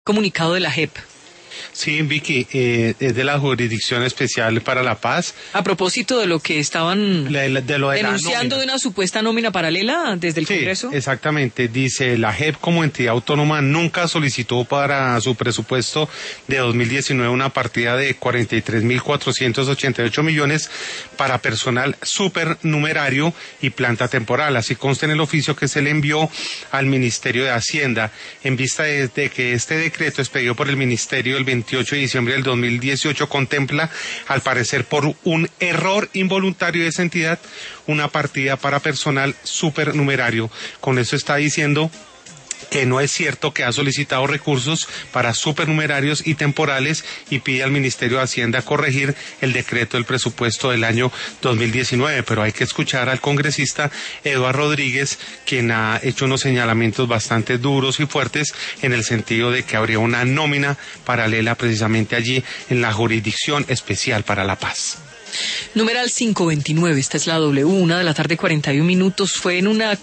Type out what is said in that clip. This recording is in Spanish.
comunicado de la JEP. Sí, Vicky, es de la Jurisdicción Especial para la Paz. A propósito de lo que estaban denunciando de una supuesta nómina paralela desde el Congreso. Exactamente, dice la JEP como entidad autónoma nunca solicitó para su presupuesto de 2019 una partida de 43.488 millones para personal supernumerario y planta temporal. Así consta en el oficio que se le envió al Ministerio de Hacienda en vista de que este decreto expedido por el Ministerio el 28 de diciembre del 2018 contempla, al parecer por un error involuntario de esa entidad, una partida para personal supernumerario. Con eso está diciendo que no es cierto que ha solicitado recursos para supernumerarios y temporales y pide al Ministerio de Hacienda corregir el decreto del presupuesto del año 2019, pero hay que escuchar al congresista Eduardo Rodríguez, quien ha hecho unos señalamientos bastante duros y fuertes en el sentido de que habría una nómina paralela precisamente allí en la Jurisdicción Especial para la Paz. Numeral 529, esta es la W, 1:41 p.m, fue en una